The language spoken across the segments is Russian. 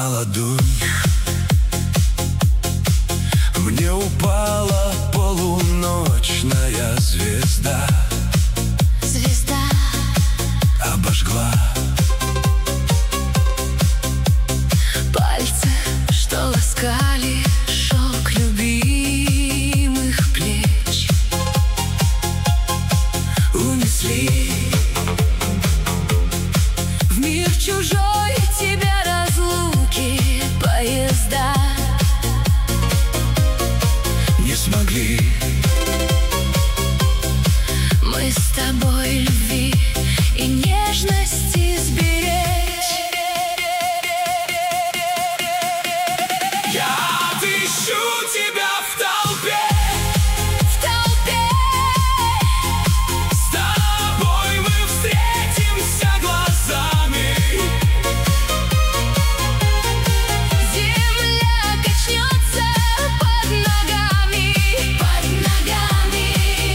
на ладонь. Мне упала полуночная звезда. Звезда обожгла пальцы, что ласкали шелк любимых плеч. унесли В мир чужой тебя разлуки поезда не смогли. Мы с тобой любви и нежности сберечь. Я отыщу тебя в толпе. В толпе С тобой мы встретимся глазами. земля качнется под ногами. Под ногами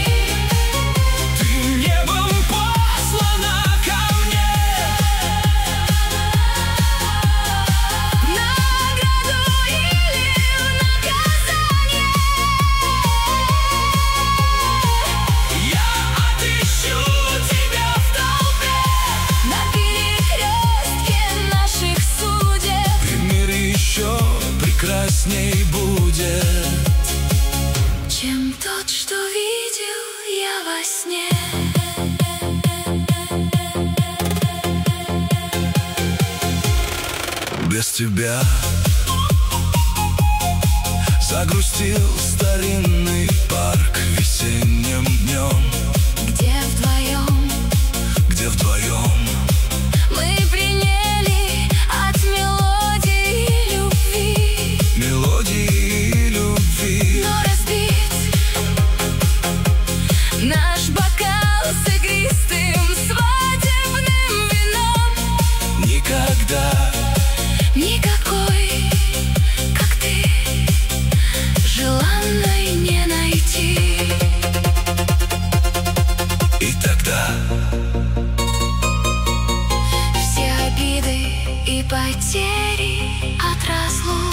Ты небом послана ко мне. в награду или в наказание. Я отыщу тебя в толпе. На перекрестке наших судеб И мир еще прекрасней будет, чем тот, что видел я во сне. без тебя. Загрустил старинный парк весенним днем, Где где вдвоем мы приняли от мелодии любви. мелодии любви. Но разбить наш бокал с игристым свадебным вином Никогда никакой, как ты, желанной не найти. и тогда Все обиды и потери от разлук